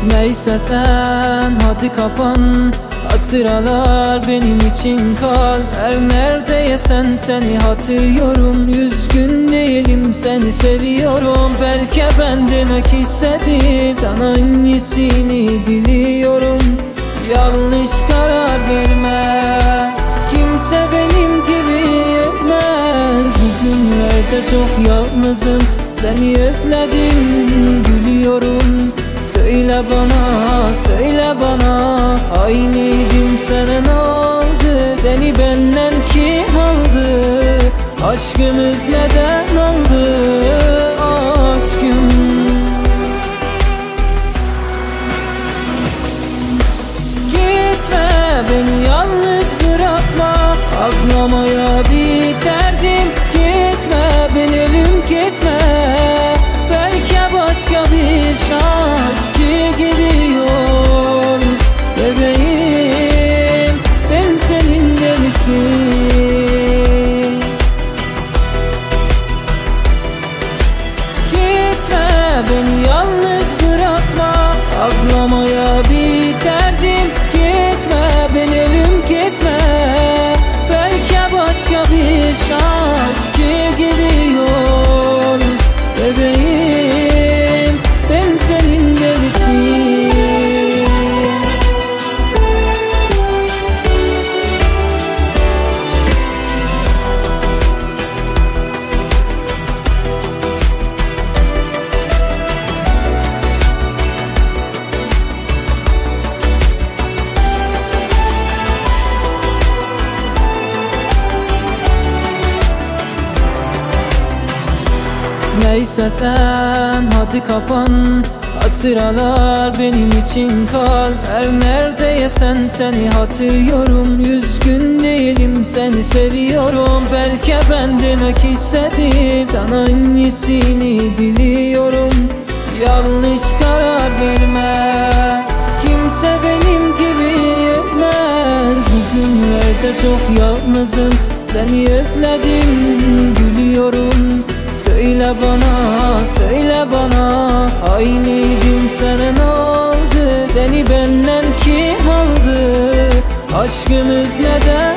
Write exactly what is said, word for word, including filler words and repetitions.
Neyse sen hadi kapan, hatıralar benim için kal. Her neredeysen seni hatırlıyorum, yüz gün değilim seni seviyorum. Belki ben demek istedim, sana iyisini biliyorum. Yanlış karar verme, kimse benim gibi yapmaz. Bugünlerde çok yalnızım, seni özledim, gülüyorum. Söyle bana, söyle bana, aynıydım sana ne oldu? Seni benden kim aldı? Aşkımız neden oldu? Aşkım. Gitme, beni yalnız bırakma, ağlamaya biterdim. Gitme, ben ölüm gitme, belki başka bir şans ki gidiyor. Bebeğim, ben senin delisin. Gitme, beni yalnız bırakma, ağlamaya biterdim. Gitme, ben ölüm gitme, belki başka bir şans ki gidiyor. Bebeğim, ben senin delisin. Neyse sen hadi kapan, hatıralar benim için kal. Her neredeysen seni hatırlıyorum, yüz gün değilim seni seviyorum. Belki ben demek istedim, sana iyisini diliyorum. Yanlış karar verme, kimse benim gibi yapmaz. Bugünlerde çok yalnızım, seni özledim, gülüyorum. Söyle bana, söyle bana, aynıydım sana ne oldu? Seni benden kim aldı? Aşkımız neden